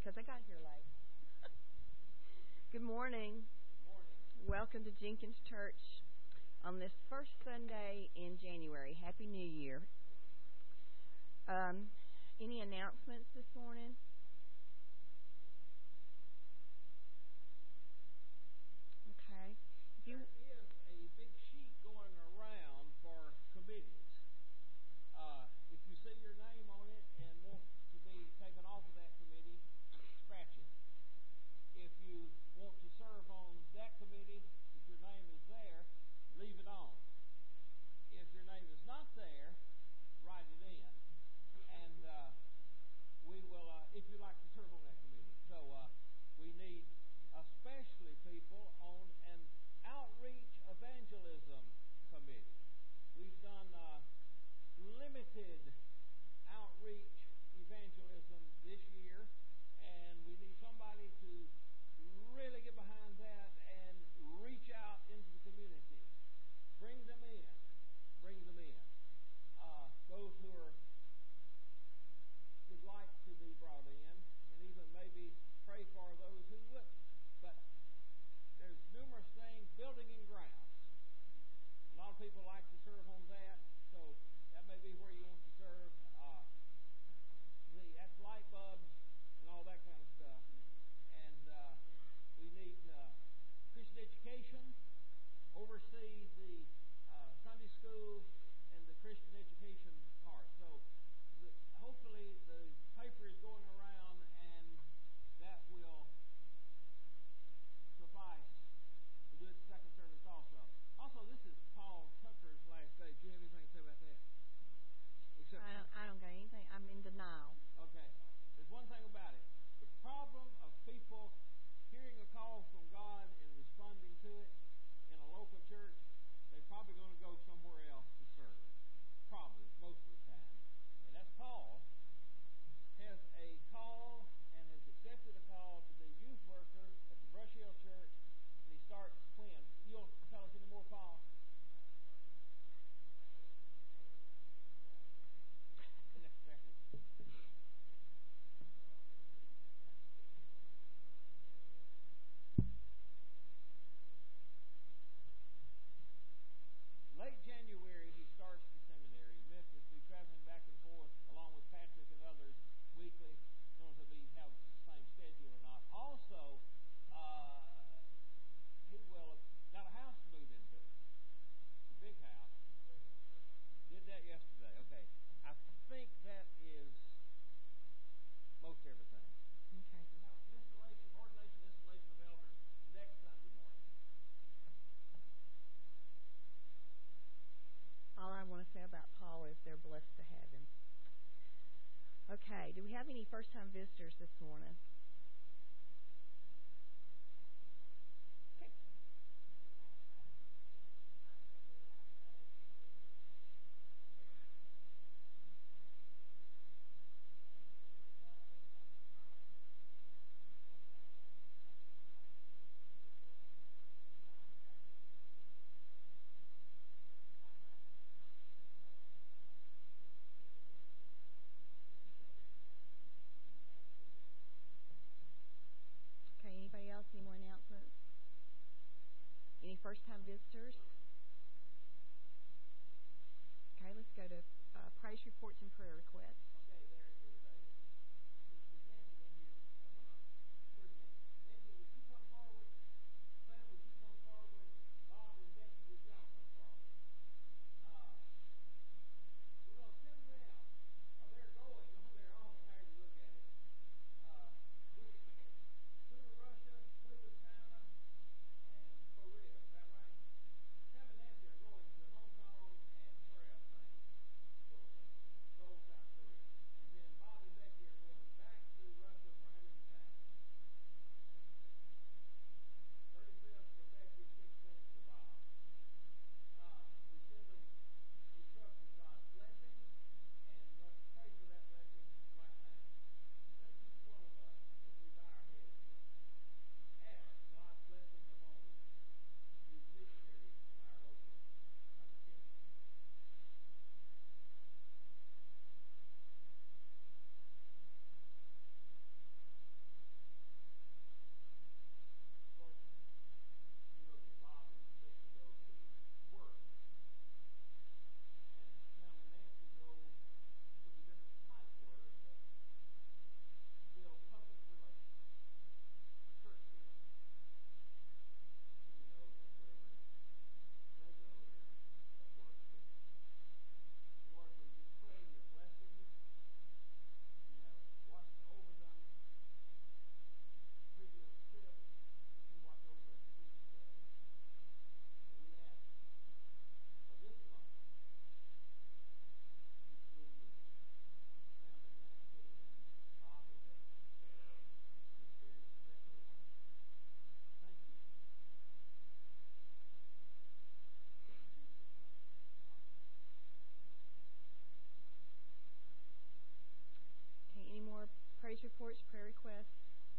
because I got here late. Good morning. Good morning. Welcome to Jenkins Church on this first Sunday in January. Happy New Year. Any announcements this morning? Okay. There is a big sheet going around for committees. If you see your name on it and want to be taken off of that committee, scratch it. If you want to serve on that committee, if your name is there, leave it on. If your name is not there, write it in. And we will, if you'd like to serve on that committee. So we need especially people on an outreach evangelism committee. We've done limited outreach evangelism this year, and we need somebody to really get behind that and reach out into the community. Bring them in. Bring them in. Those who would like to be brought in, and even maybe pray for those who wouldn't. But there's numerous things. Building and grounds. A lot of people like to serve on that, so that may be where you want to serve. That's light bulbs and all that kind of stuff. And we need Christian education, oversee the Sunday school and the Christian education part. So hopefully the paper is going around, and that will suffice to do it the second service also. Also, this is Paul Tucker's last day. Do you have anything to say about that? I don't got anything. I'm in denial. Okay. There's one thing about it. The problem of people hearing a call from God and responding to it in a local church, they're probably going to go somewhere else to serve. Probably, most of the time. And that's Paul has a call and has accepted a call to be a youth worker at the Brush Hill Church, and he starts when? You'll tell us any more, Paul? Late January, he starts the seminary in Memphis. He'll be traveling back and forth along with Patrick and others weekly. I don't know if we have the same schedule or not. Also, he will have got a house to move into. It's a big house. Did that yesterday. Okay. I think that is most everything. Okay. We have ordination of elders next Sunday morning. All I want to say about Paul is they're blessed to have him. Okay, do we have any first-time visitors this morning? Okay. Okay, anybody else? Any more announcements? Any first-time visitors? Okay, let's go to praise reports and prayer requests. Okay, there is is Nancy in here? Where's Nancy? Nancy, would you come forward? Sam, would you come forward? Bob and Becky, would y'all come forward? We're going to send them out. They're going on their own, however you look at it. Two to Russia, two to China, and Korea. Is that right? Sam and Nancy are going to Hong Kong and where else, Sam? reports, prayer requests.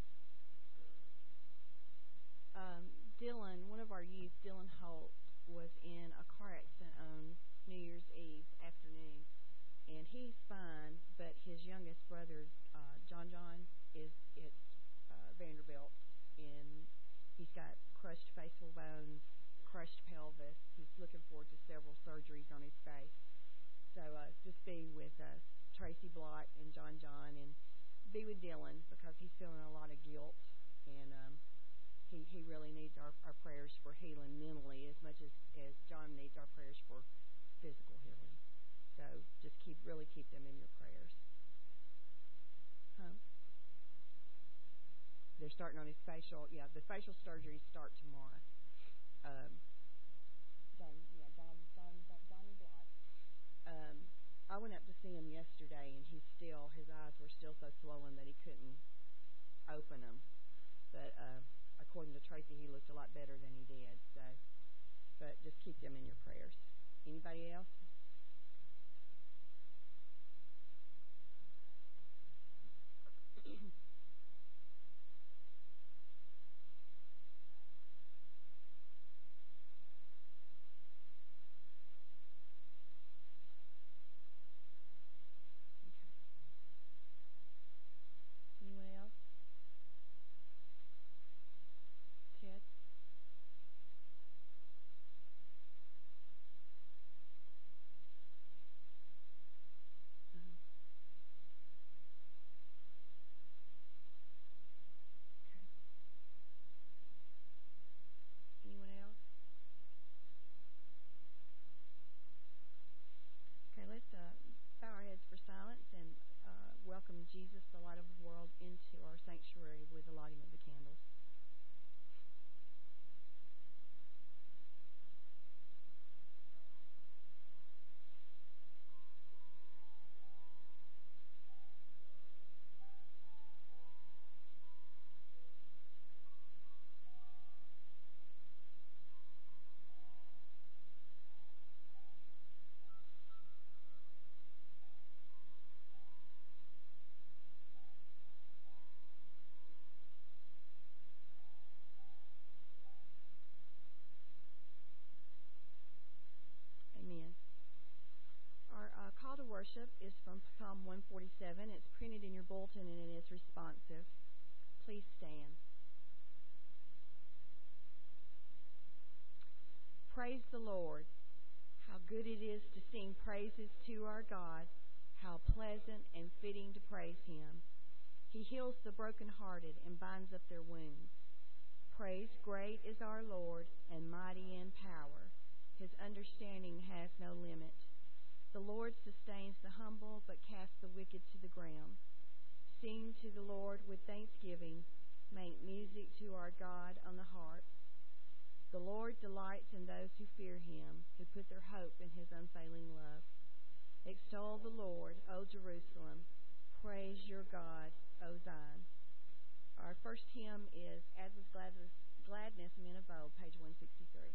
Dylan, one of our youth, Dylan Holt, was in a car accident on New Year's Eve afternoon, and he's fine, but his youngest brother, John, is at Vanderbilt, and he's got crushed facial bones, crushed pelvis. He's looking forward to several surgeries on his face. So just be with Tracy Blott and John, and be with Dylan because he's feeling a lot of guilt, and he really needs our prayers for healing mentally as much as John needs our prayers for physical healing. So just keep them in your prayers. They're starting on his facial. Yeah, the facial surgeries start tomorrow. Johnny Blott. I went up to see him yesterday, and his eyes were still so swollen that he couldn't open them. But according to Tracy, he looked a lot better than he did. So, but just keep them in your prayers. Anybody else? Anyone else? Ted? Okay. Anyone else? Okay, let's bow our heads for silence and welcome Jesus, the light of the world, into our sanctuary with the lighting of the candles. Amen. Our call to worship is from Psalm 147. It's printed in your bulletin and it is responsive. Please stand. Praise the Lord. How good it is to sing praises to our God. How pleasant and fitting to praise Him. He heals the brokenhearted and binds up their wounds. Praise, great is our Lord and mighty in power. His understanding has no limit. The Lord sustains the humble but casts the wicked to the ground. Sing to the Lord with thanksgiving. Make music to our God on the harp. The Lord delights in those who fear Him, who put their hope in His unfailing love. Extol the Lord, O Jerusalem. Praise your God, O Zion. Our first hymn is As with Gladness, Men of Old, page 163.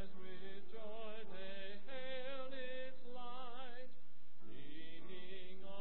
Joy they hailed its light, leaning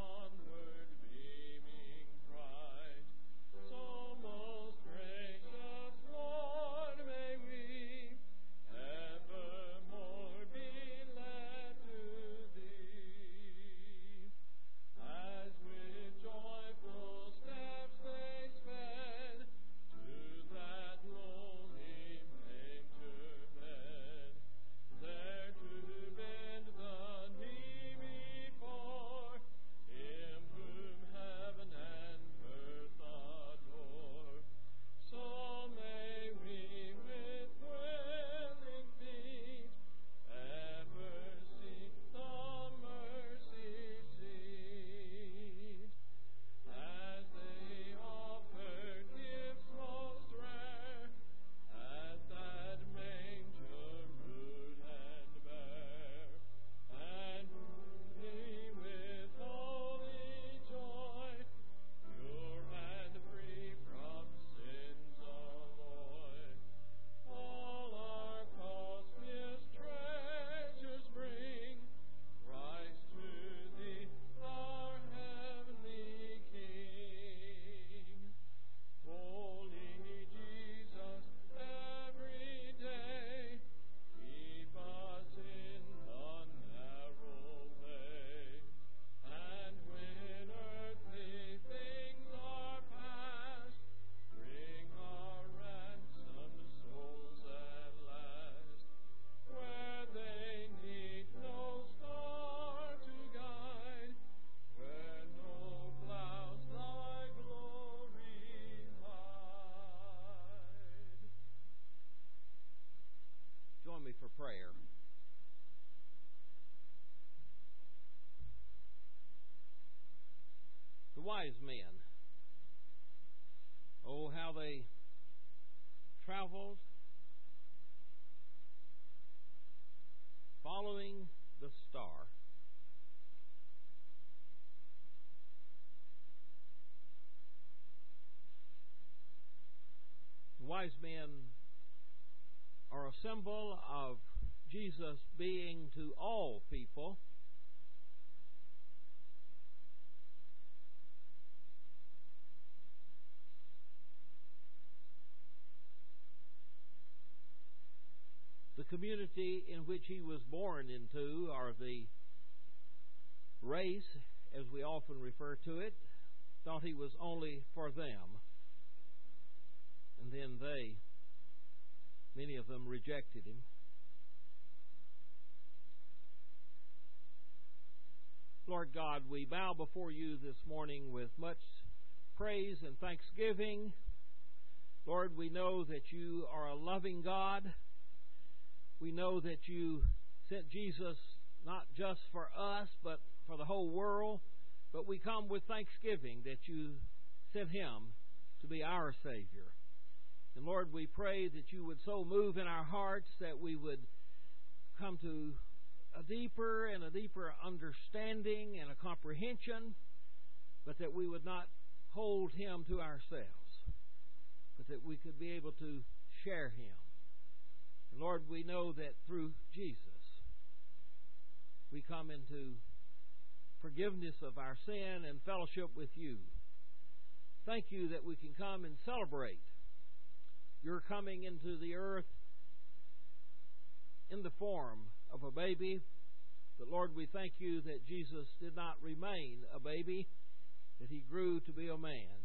for prayer. The wise men, oh, how they traveled following the star. The wise men are a symbol of Jesus being to all people the community in which he was born into, or the race, as we often refer to it, thought he was only for them. And then many of them rejected him. Lord God, we bow before you this morning with much praise and thanksgiving. Lord, we know that you are a loving God. We know that you sent Jesus not just for us, but for the whole world. But we come with thanksgiving that you sent him to be our Savior. And Lord, we pray that you would so move in our hearts that we would come to a deeper and a deeper understanding and a comprehension, but that we would not hold him to ourselves, but that we could be able to share him. And Lord, we know that through Jesus, we come into forgiveness of our sin and fellowship with you. Thank you that we can come and celebrate your coming into the earth in the form of a baby. But Lord, we thank you that Jesus did not remain a baby, that he grew to be a man.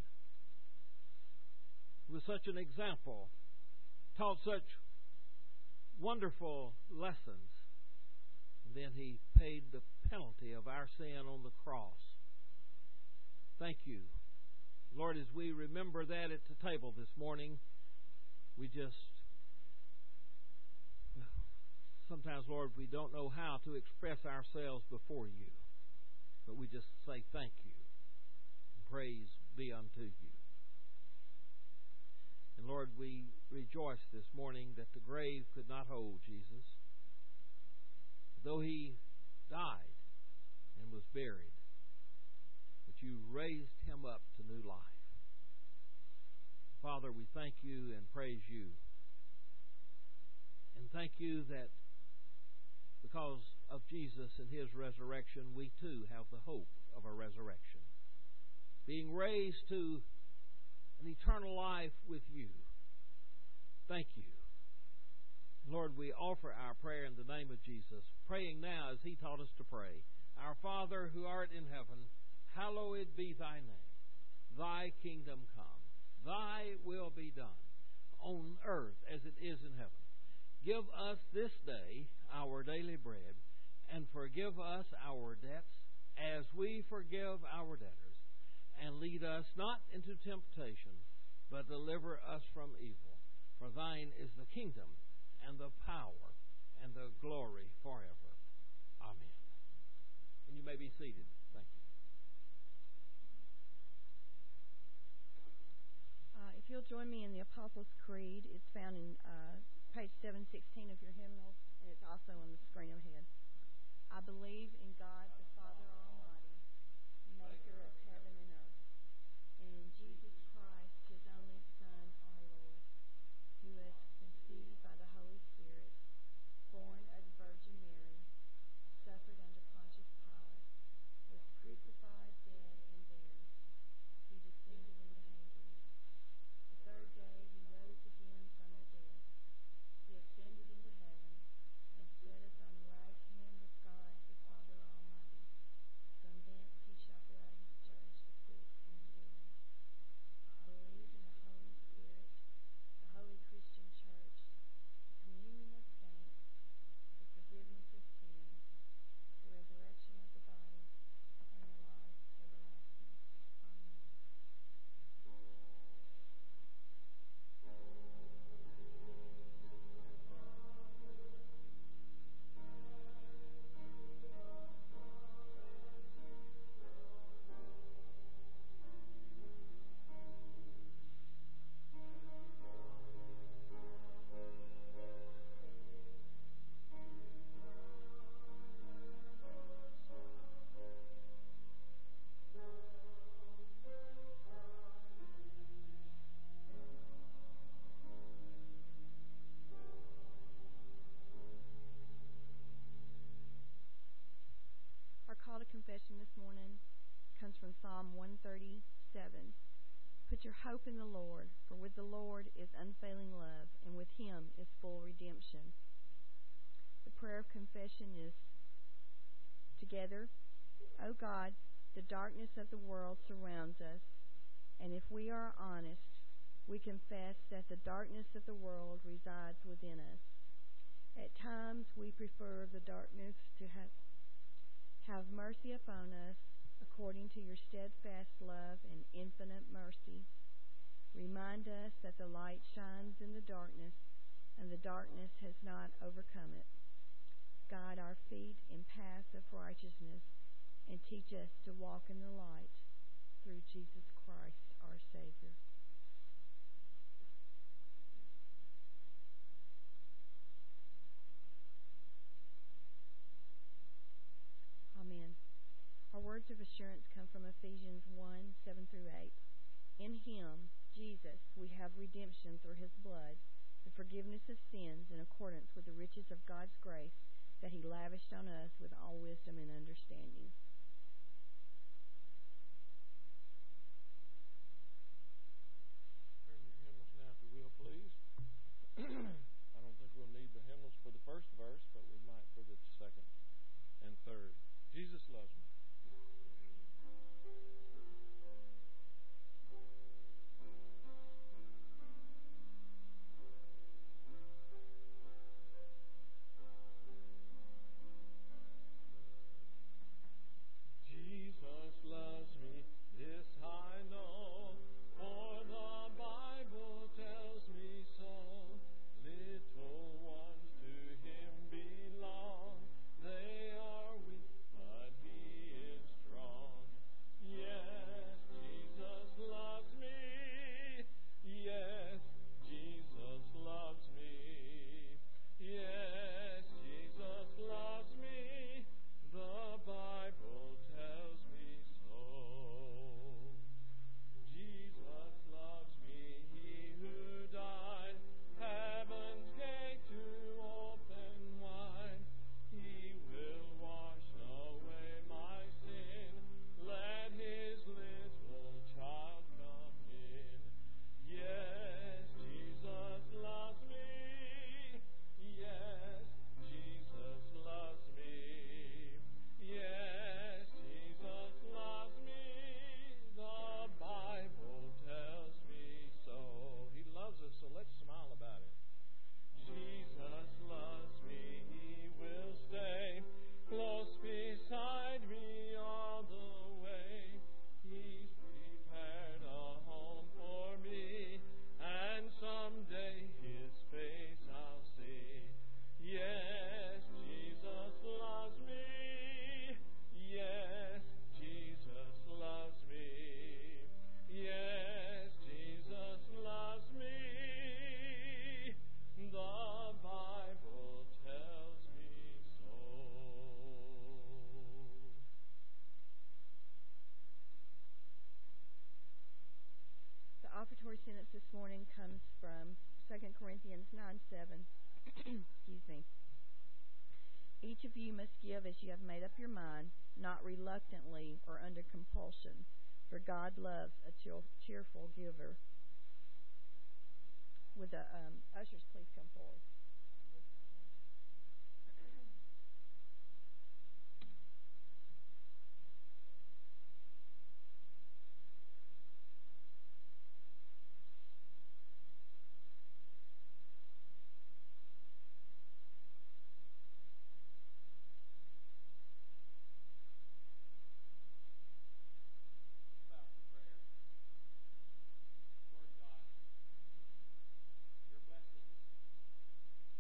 He was such an example, taught such wonderful lessons, and then he paid the penalty of our sin on the cross. Thank you. Lord, as we remember that at the table this morning, we just, sometimes, Lord, we don't know how to express ourselves before you, but we just say thank you. Praise be unto you. And Lord, we rejoice this morning that the grave could not hold Jesus. Though he died and was buried, but you raised him up to new life. Father, we thank you and praise you. And thank you that because of Jesus and his resurrection, we too have the hope of a resurrection. Being raised to an eternal life with you. Thank you. Lord, we offer our prayer in the name of Jesus, praying now as he taught us to pray. Our Father who art in heaven, hallowed be thy name. Thy kingdom come. Thy will be done on earth as it is in heaven. Give us this day our daily bread, and forgive us our debts as we forgive our debtors. And lead us not into temptation, but deliver us from evil. For thine is the kingdom, and the power, and the glory forever. Amen. And you may be seated. Thank you. If you'll join me in the Apostles' Creed, it's found in page 716 of your hymnals, and it's also on the screen ahead. I believe in God the Father Almighty, maker of heaven and earth, and in Jesus Christ, his only Son, our Lord, who was conceived by the Holy Spirit, born of the Virgin Mary, suffered under Pontius Pilate, was crucified, dead, and buried. He descended into Hades. The third day he rose again from the dead. He ascended into heaven and sitteth on the right hand of God the Father Almighty. From thence he shall gather his church confession this morning comes from Psalm 137. Put your hope in the Lord, for with the Lord is unfailing love, and with him is full redemption. The prayer of confession is together. O God, the darkness of the world surrounds us, and if we are honest, we confess that the darkness of the world resides within us. At times we prefer the darkness to have mercy upon us according to your steadfast love and infinite mercy. Remind us that the light shines in the darkness, and the darkness has not overcome it. Guide our feet in paths of righteousness, and teach us to walk in the light through Jesus Christ, our Savior. Amen. Our words of assurance come from Ephesians 1:7-8. In him, Jesus, we have redemption through his blood, the forgiveness of sins in accordance with the riches of God's grace that he lavished on us with all wisdom and understanding. Turn your hymnals now, if you will, please. I don't think we'll need the hymnals for the first verse, but we might for the second and third. Jesus loves me. Jesus loves me, this I know, for the Bible tells me so. Little ones to him belong, they are weak, but he is strong. Yes, Jesus loves me. Yes, Jesus loves me. Yes, Jesus loves me. The Bible tells me so. Jesus loves me, he who died, heaven's gate to open wide. He will wash away my sin. Let his little child come in. Yes, Jesus loves me. Yes, Jesus loves me. Yes, Jesus loves me. The Bible tells me so. He loves us, so let's smile about it. Jesus loves me, he will stay close beside me all the way. He's prepared a home for me, and someday his face I'll see. Yes, Jesus loves me. Yes, Jesus loves me. Yes, Jesus loves me. The Bible tells me so. The offertory sentence this morning comes from 2 Corinthians 9:7. Excuse me. Each of you must give as you have made up your mind, not reluctantly or under compulsion, for God loves a cheerful giver. Would the ushers please come forward? Bow for prayer. Lord God, your blessings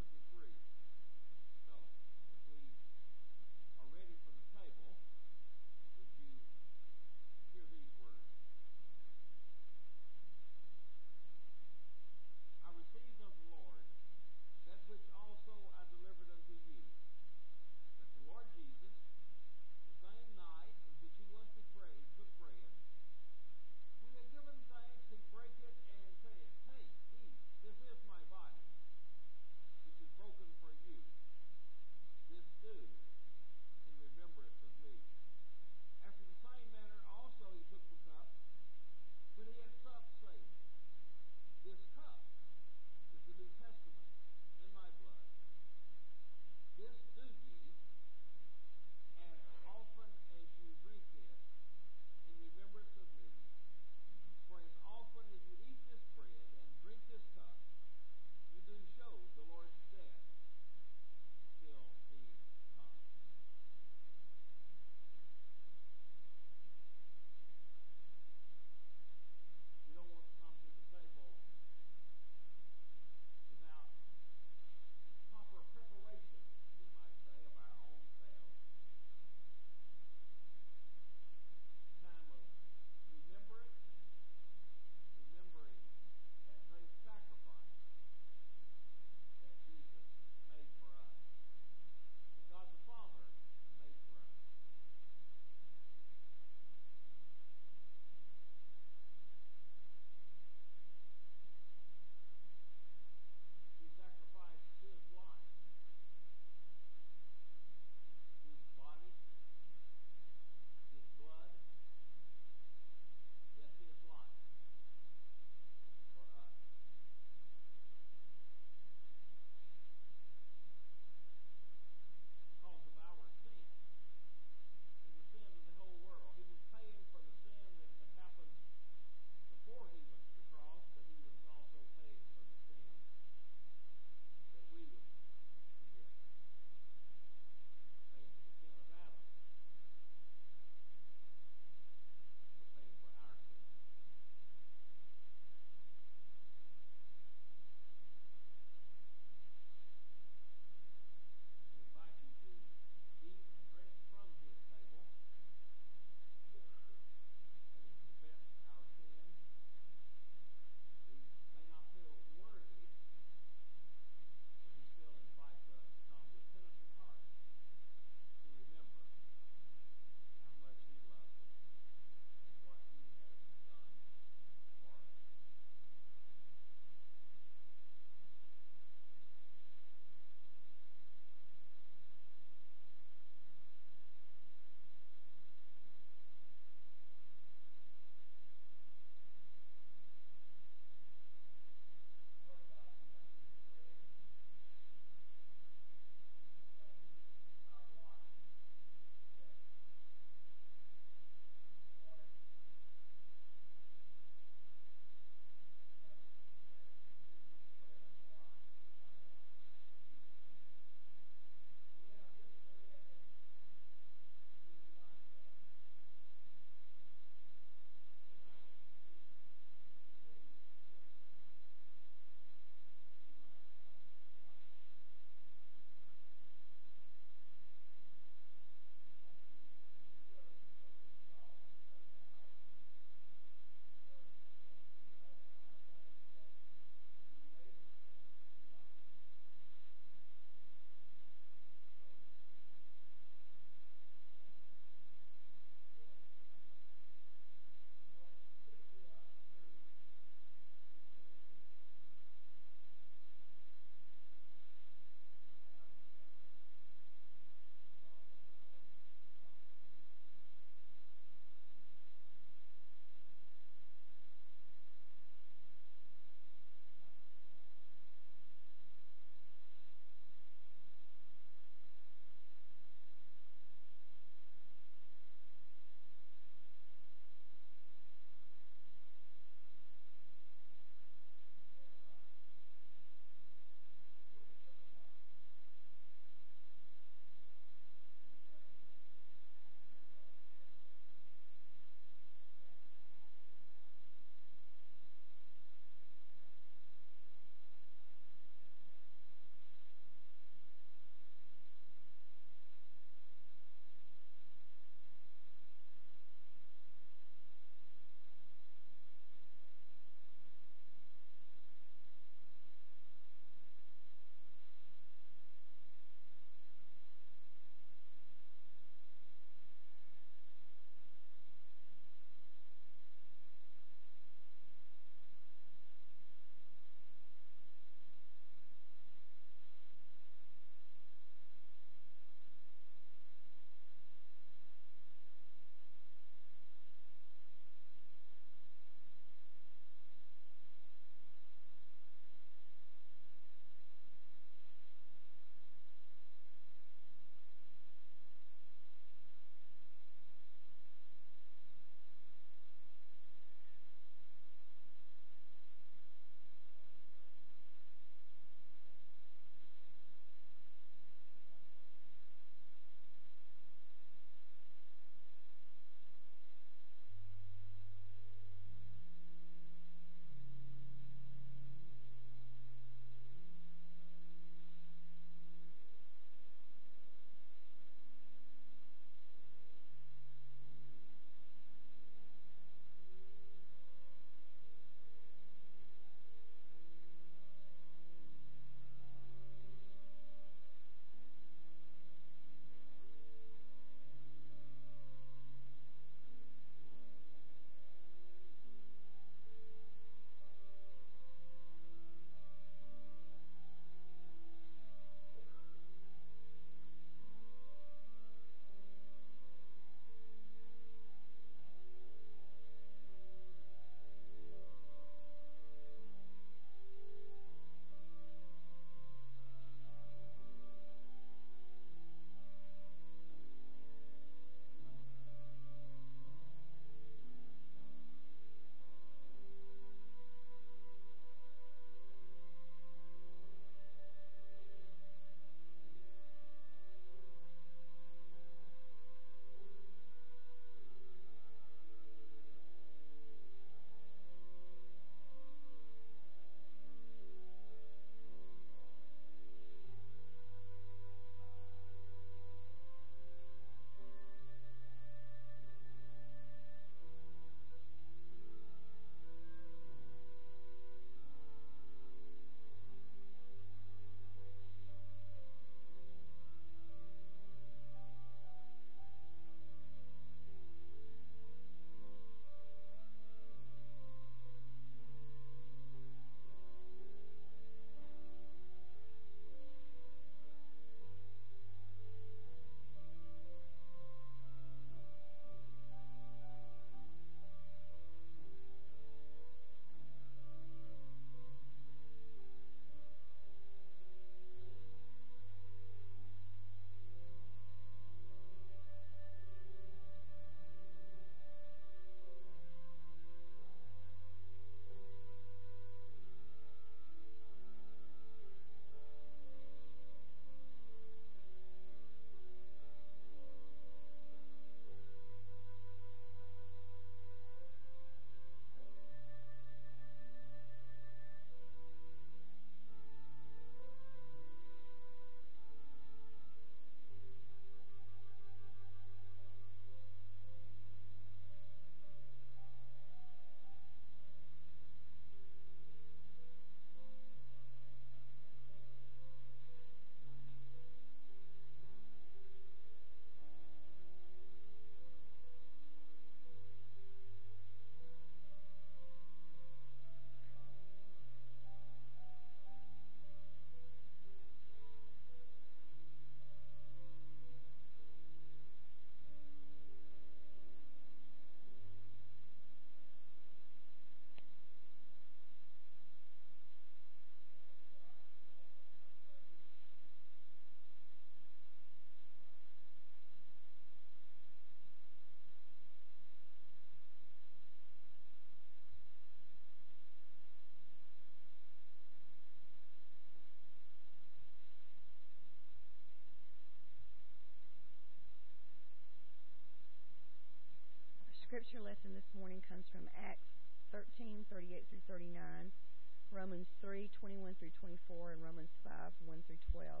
scripture lesson this morning comes from Acts 13:38 through 39, Romans 3:21 through 24, and Romans 5:1 through 12.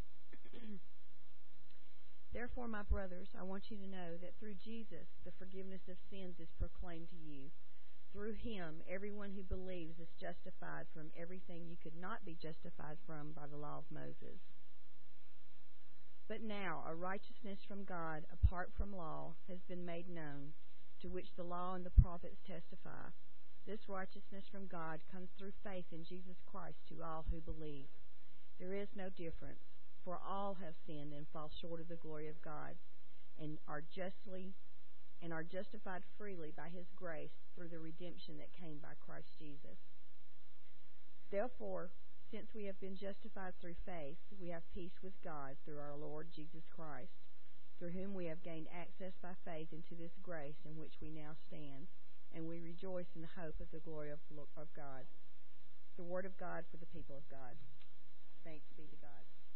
Therefore, my brothers, I want you to know that through Jesus the forgiveness of sins is proclaimed to you. Through him, everyone who believes is justified from everything you could not be justified from by the law of Moses. But now a righteousness from God, apart from law, has been made known, to which the law and the prophets testify. This righteousness from God comes through faith in Jesus Christ to all who believe. There is no difference, for all have sinned and fall short of the glory of God, and are justified freely by his grace through the redemption that came by Christ Jesus. Therefore, since we have been justified through faith, we have peace with God through our Lord Jesus Christ, through whom we have gained access by faith into this grace in which we now stand, and we rejoice in the hope of the glory of God. The word of God for the people of God. Thanks be to God.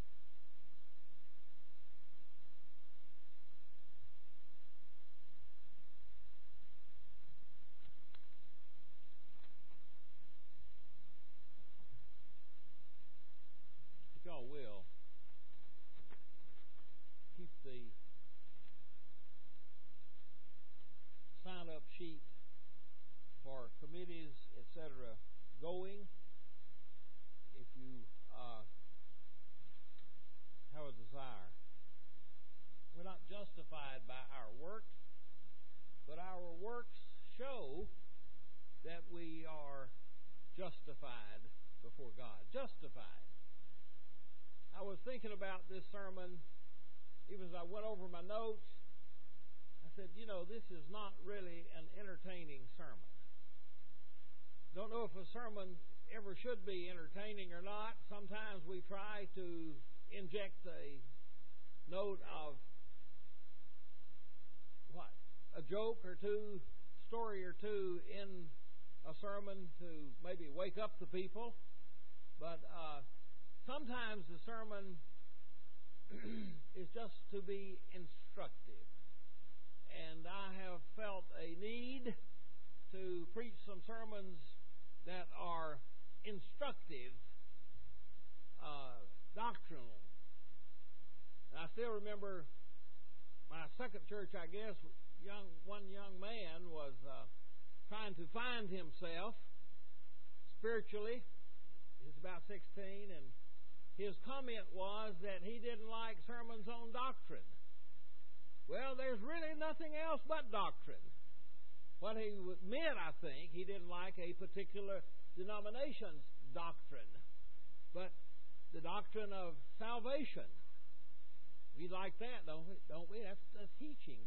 If y'all will, keep the sign-up sheet for committees, etc., going. If you have a desire. We're not justified by our works, but our works show that we are justified before God. Justified. I was thinking about this sermon, even as I went over my notes. I said, this is not really an entertaining sermon. Don't know if a sermon ever should be entertaining or not. Sometimes we try to inject a note of a joke or two, story or two in a sermon to maybe wake up the people. But sometimes the sermon is just to be instructive. And I have felt a need to preach some sermons that are instructive, doctrinal. And I still remember my second church, I guess, one young man was trying to find himself spiritually. He's about 16, and his comment was that he didn't like sermons on doctrine. Well, there's really nothing else but doctrine. What he meant, I think, he didn't like a particular denomination's doctrine, but the doctrine of salvation. We like that, don't we? That's the teaching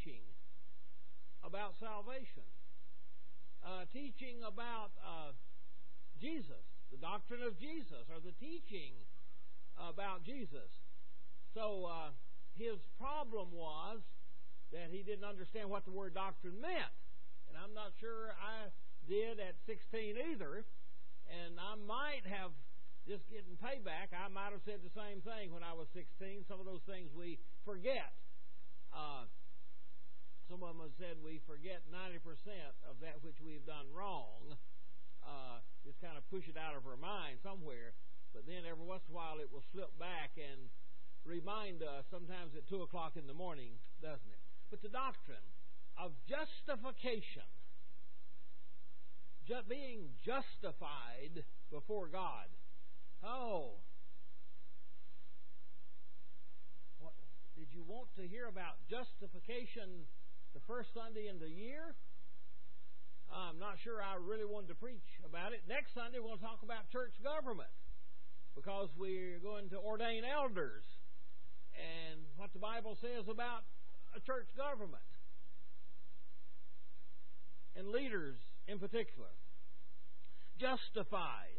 about salvation. Teaching about Jesus, the doctrine of Jesus, or the teaching about Jesus. So his problem was that he didn't understand what the word doctrine meant. And I'm not sure I did at 16 either. And I might have, just getting payback, I might have said the same thing when I was 16. Some of those things we forget. Some of them have said we forget 90% of that which we've done wrong. Just kind of push it out of our mind somewhere. But then every once in a while it will slip back and remind us, sometimes at 2 o'clock in the morning, doesn't it? But the doctrine of justification, being justified before God. Oh, what, did you want to hear about justification the first Sunday in the year? I'm not sure I really wanted to preach about it. Next Sunday we'll talk about church government, because we're going to ordain elders and what the Bible says about a church government and leaders in particular. Justified.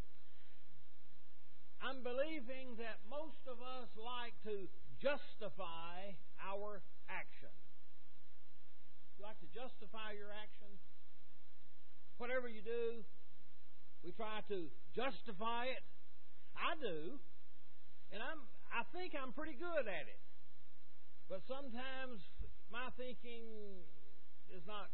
I'm believing that most of us like to justify our action. You like to justify your action? Whatever you do, we try to justify it. I do, and I think I'm pretty good at it. But sometimes my thinking is not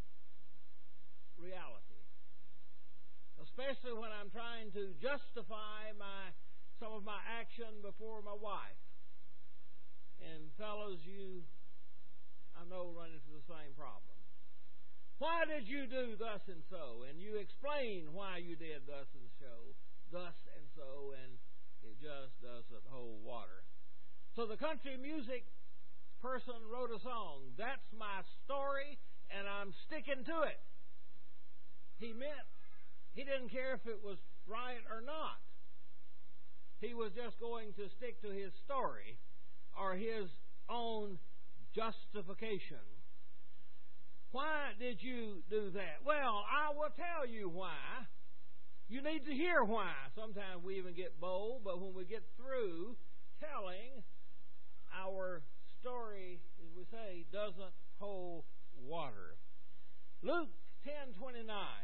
reality. Especially when I'm trying to justify some of my action before my wife. And fellows, I know, run into the same problem. Why did you do thus and so? And you explain why you did thus and so, and it just doesn't hold water. So the country music person wrote a song. That's my story, and I'm sticking to it. He didn't care if it was right or not. He was just going to stick to his story or his own justification. Why did you do that? Well, I will tell you why. You need to hear why. Sometimes we even get bold, but when we get through telling, our story, as we say, doesn't hold water. Luke 10:29,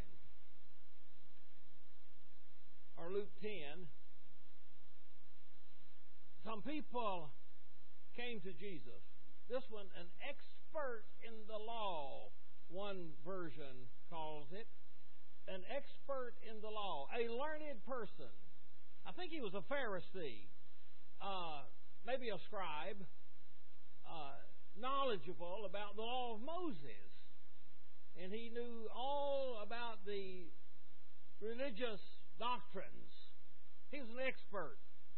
or Luke 10, some people came to Jesus. This one, an expert in the law, one version calls it. An expert in the law, a learned person. I think he was a Pharisee, maybe a scribe, knowledgeable about the law of Moses. And he knew all about the religious doctrines. He was an expert.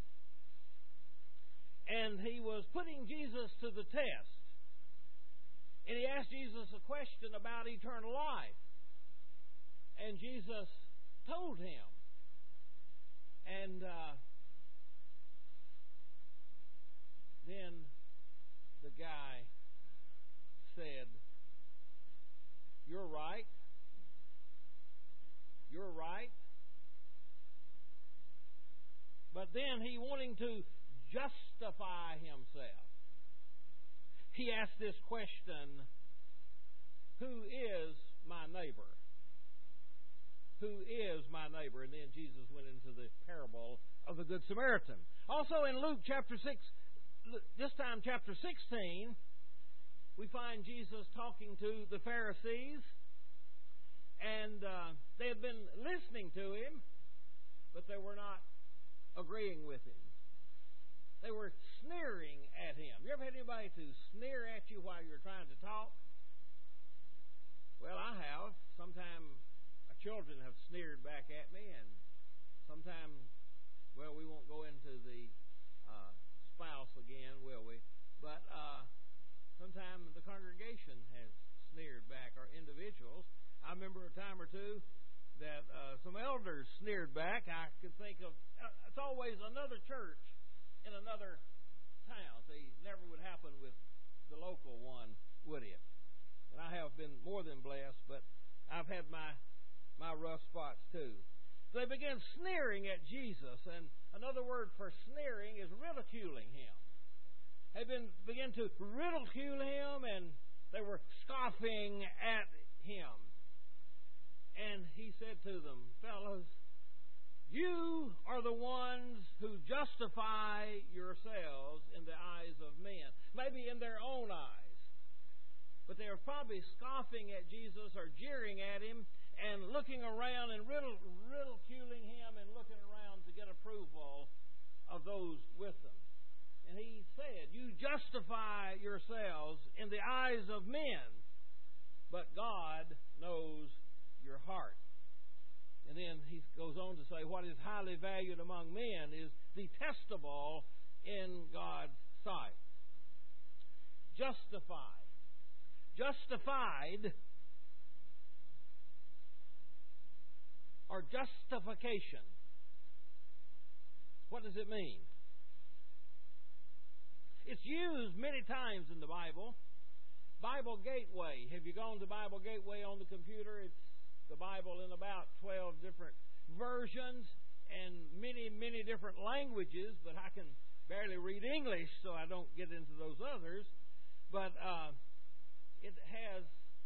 And he was putting Jesus to the test. And he asked Jesus a question about eternal life. And Jesus told him. And then the guy said, "You're right. You're right." But then he, wanting to justify himself, he asked this question, "Who is my neighbor? Who is my neighbor?" And then Jesus went into the parable of the Good Samaritan. Also in Luke chapter 6, this time chapter 16, we find Jesus talking to the Pharisees. And they had been listening to him, but they were not agreeing with him. They were sneering at him. You ever had anybody to sneer at you while you're trying to talk? Well, I have. Sometimes my children have sneered back at me, and sometimes, well, we won't go into the spouse again, will we? But sometimes the congregation has sneered back, or individuals. I remember a time or two that some elders sneered back. I could think of, it's always another church in another town. See, it never would happen with the local one, would it? And I have been more than blessed, but I've had my rough spots too. So they began sneering at Jesus, and another word for sneering is ridiculing him. They began to ridicule him, and they were scoffing at him. And he said to them, "Fellows, you are the ones who justify yourselves in the eyes of men," maybe in their own eyes. But they are probably scoffing at Jesus or jeering at him and looking around and ridiculing him and looking around to get approval of those with them. And he said, "You justify yourselves in the eyes of men, but God knows your heart." And then he goes on to say, what is highly valued among men is detestable in God's sight. Justified. Justified, or justification. What does it mean? It's used many times in the Bible. Bible Gateway. Have you gone to Bible Gateway on the computer? It's the Bible in about 12 different versions and many, many different languages, but I can barely read English, so I don't get into those others. But it has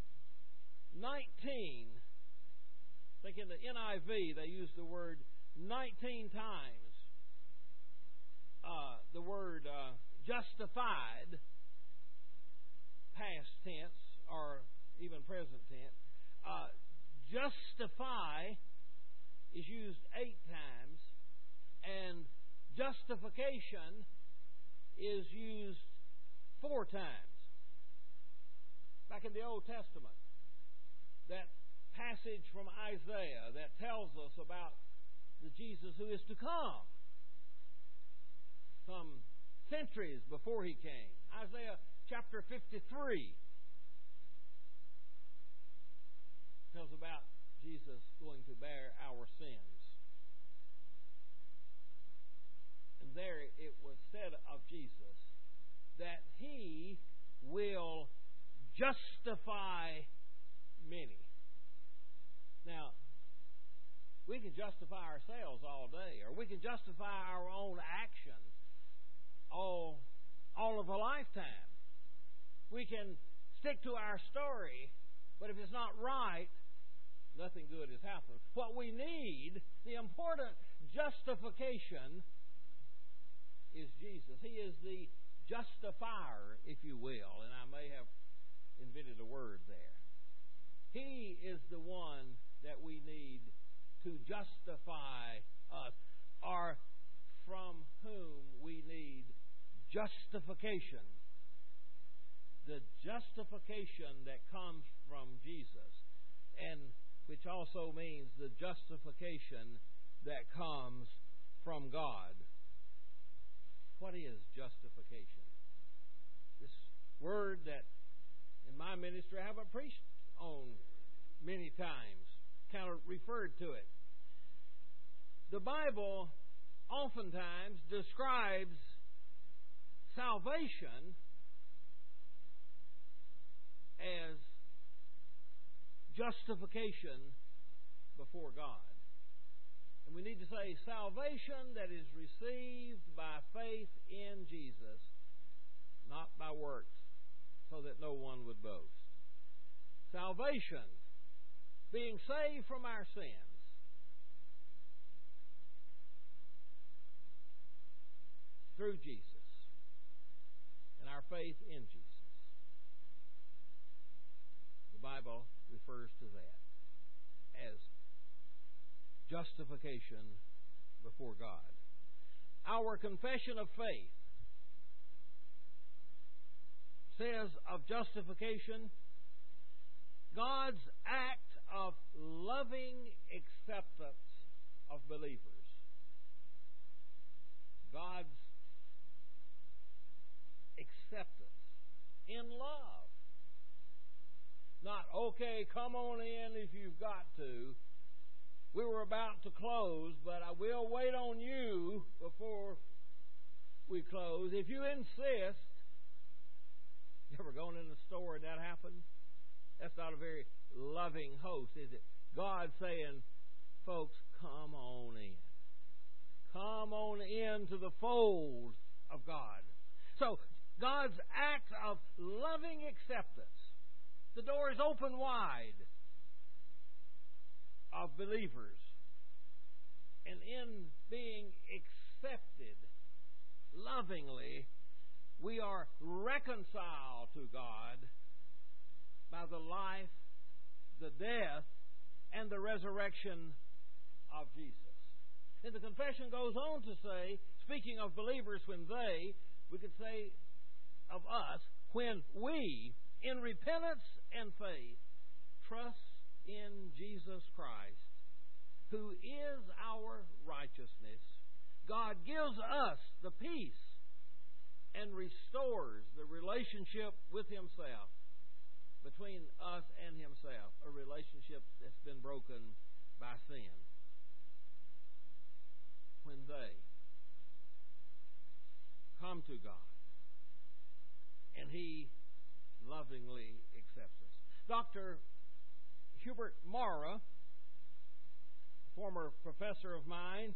19, I think in the NIV they use the word 19 times. The word justified, past tense, or even present tense. Justify is used 8 times, and justification is used 4 times. Back in the Old Testament, that passage from Isaiah that tells us about the Jesus who is to come, some centuries before He came. Isaiah chapter 53 tells about Jesus going to bear our sins. And there it was said of Jesus that He will justify many. Now, we can justify ourselves all day, or we can justify our own actions all of a lifetime. We can stick to our story, but if it's not right, nothing good has happened. What we need, the important justification, is Jesus. He is the justifier, if you will, and I may have invented a word there. He is the one that we need to justify us, or from whom we need justification. The justification that comes from Jesus, and which also means the justification that comes from God. What is justification? This word that in my ministry I haven't preached on many times, kind of referred to it. The Bible oftentimes describes salvation as justification before God. And we need to say salvation that is received by faith in Jesus, not by works, so that no one would boast. Salvation, being saved from our sins, through Jesus, and our faith in Jesus. The Bible refers to that as justification before God. Our confession of faith says of justification, God's act of loving acceptance of believers. God's acceptance in love. Not, okay, come on in if you've got to. We were about to close, but I will wait on you before we close. If you insist. You ever gone in the store and that happened? That's not a very loving host, is it? God saying, folks, come on in. Come on into the fold of God. So, God's act of loving acceptance. The door is open wide of believers. And in being accepted lovingly, we are reconciled to God by the life, the death, and the resurrection of Jesus. And the confession goes on to say, speaking of believers, we could say of us, when we, in repentance and faith, trust in Jesus Christ, who is our righteousness, God gives us the peace and restores the relationship with Himself, between us and Himself, a relationship that's been broken by sin. When they come to God and He lovingly accepts us. Dr. Hubert Mara, a former professor of mine,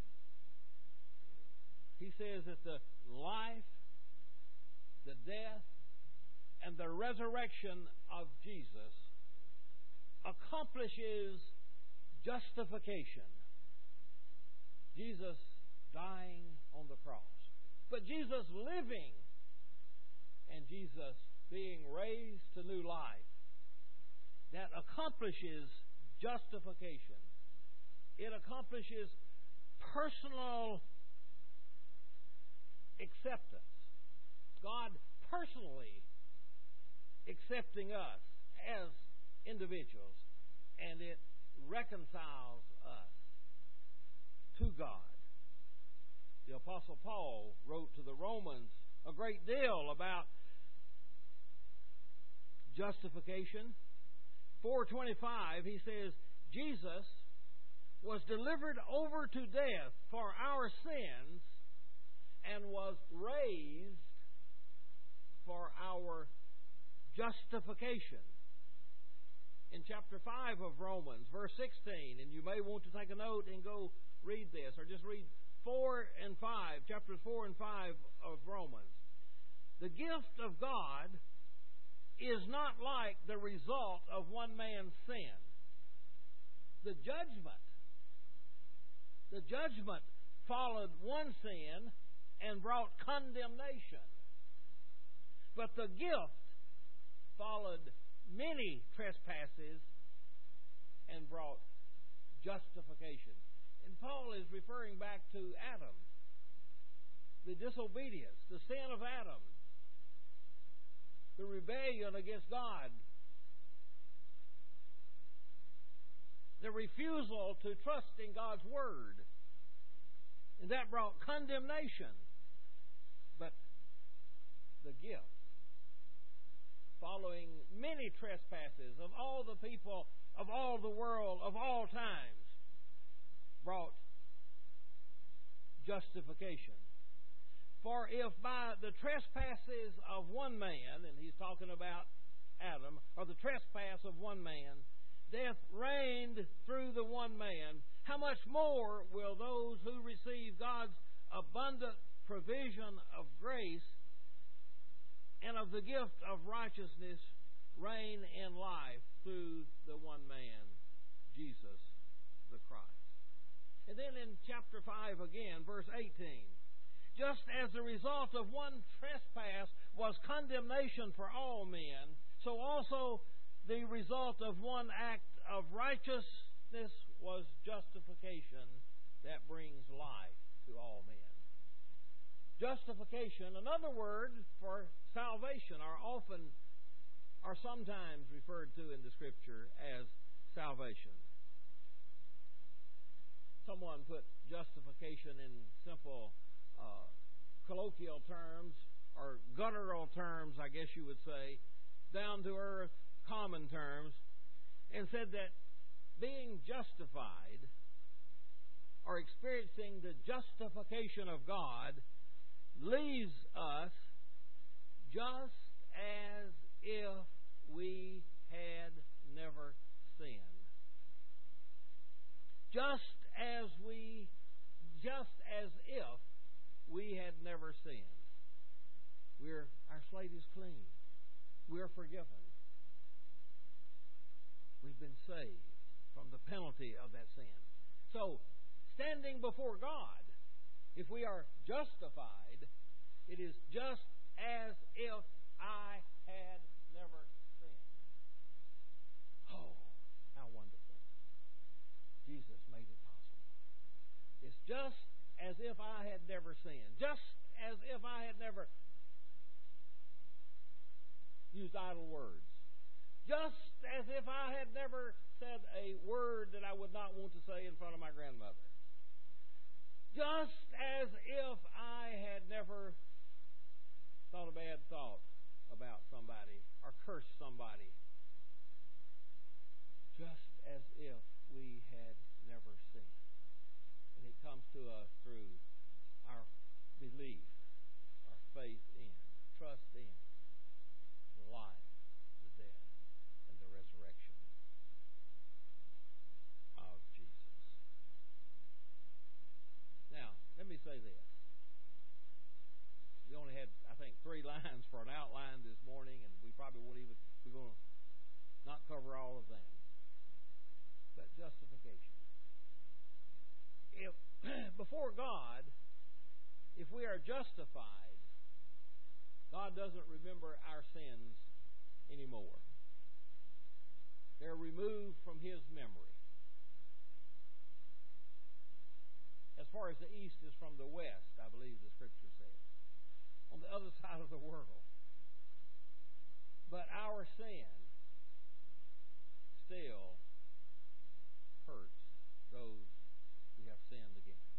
he says that the life, the death, and the resurrection of Jesus accomplishes justification. Jesus dying on the cross. But Jesus living and Jesus being raised to new life that accomplishes justification. It accomplishes personal acceptance. God personally accepting us as individuals, and it reconciles us to God. The Apostle Paul wrote to the Romans a great deal about justification. 4:25, he says, Jesus was delivered over to death for our sins and was raised for our justification. In chapter 5 of Romans, verse 16, and you may want to take a note and go read this, or just read 4 and 5, chapters 4 and 5 of Romans. The gift of God is not like the result of one man's sin. The judgment followed one sin and brought condemnation. But the gift followed many trespasses and brought justification. And Paul is referring back to Adam, the disobedience, the sin of Adam, the rebellion against God, the refusal to trust in God's Word. And that brought condemnation. But the gift, following many trespasses of all the people, of all the world, of all times, brought justification. For if by the trespasses of one man, and he's talking about Adam, or the trespass of one man, death reigned through the one man, how much more will those who receive God's abundant provision of grace and of the gift of righteousness reign in life through the one man, Jesus the Christ? And then in chapter 5 again, verse 18, just as the result of one trespass was condemnation for all men, so also the result of one act of righteousness was justification that brings life to all men. Justification, another word for salvation, are sometimes referred to in the Scripture as salvation. Someone put justification in simple colloquial terms, or guttural terms, I guess you would say, down to earth, common terms, and said that being justified or experiencing the justification of God leaves us just as if we had never sinned. Just as if we had never sinned. Our slate is clean. We're forgiven. We've been saved from the penalty of that sin. So, standing before God, if we are justified, it is just as if I had never sinned. Oh, how wonderful. Jesus made it possible. It's just as if I had never sinned. Just as if I had never used idle words. Just as if I had never said a word that I would not want to say in front of my grandmother. Just as if I had never thought a bad thought about somebody or cursed somebody. Just as if we had never sinned. And it comes to us through our belief, our faith in, trust in the life, the death, and the resurrection of Jesus. Now, let me say this. We only had, I think, 3 lines for an outline this morning, and we probably won't even, we're going to not cover all of them. But justification. If before God, if we are justified, God doesn't remember our sins anymore. They're removed from His memory. As far as the east is from the west, I believe the Scripture says. On the other side of the world. But our sin still hurts those we have sinned against.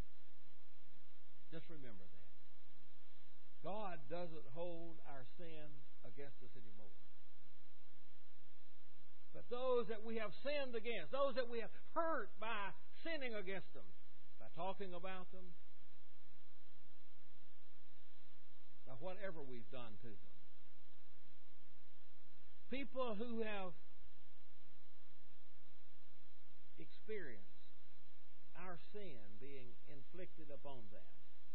Just remember that. God doesn't hold our sin against us anymore. But those that we have sinned against, those that we have hurt by sinning against them, by talking about them, by whatever we've done to them. People who have experienced our sin being inflicted upon them,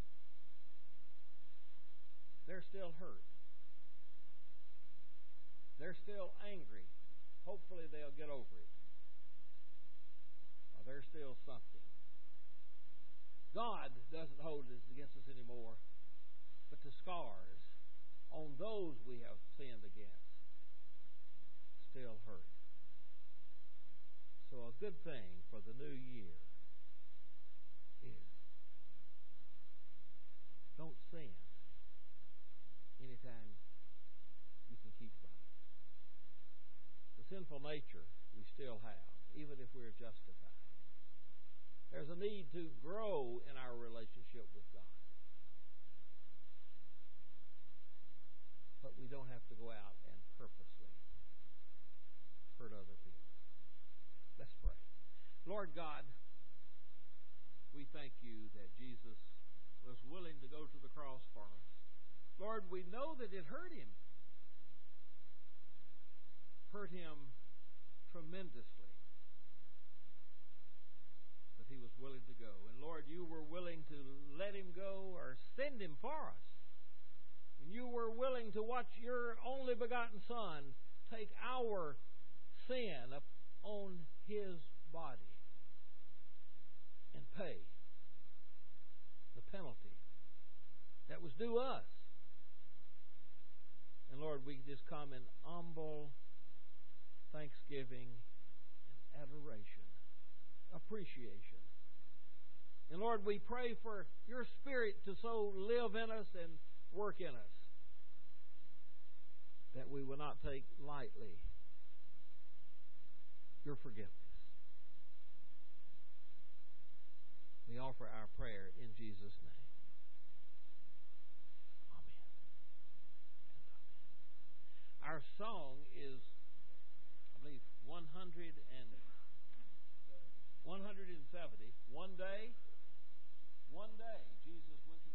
they're still hurt. They're still angry. Hopefully they'll get over it. Or there's still something. God doesn't hold it against us anymore, but the scars on those we have sinned against still hurt. So a good thing for the new year is don't sin anytime you can keep from it. The sinful nature we still have, even if we're justified. There's a need to grow in our relationship with God. But we don't have to go out and purposely hurt other people. Let's pray. Lord God, we thank you that Jesus was willing to go to the cross for us. Lord, we know that it hurt Him. Hurt Him tremendously. But He was willing to go. And Lord, you were willing to let Him go or send Him for us. And you were willing to watch your only begotten Son take our sin up on His body and pay the penalty that was due us. And Lord, we just come in humble thanksgiving and adoration, appreciation. And Lord, we pray for your Spirit to so live in us and work in us that we will not take lightly your forgiveness. We offer our prayer in Jesus' name. Amen. Our song is, I believe, 170. One day, Jesus went to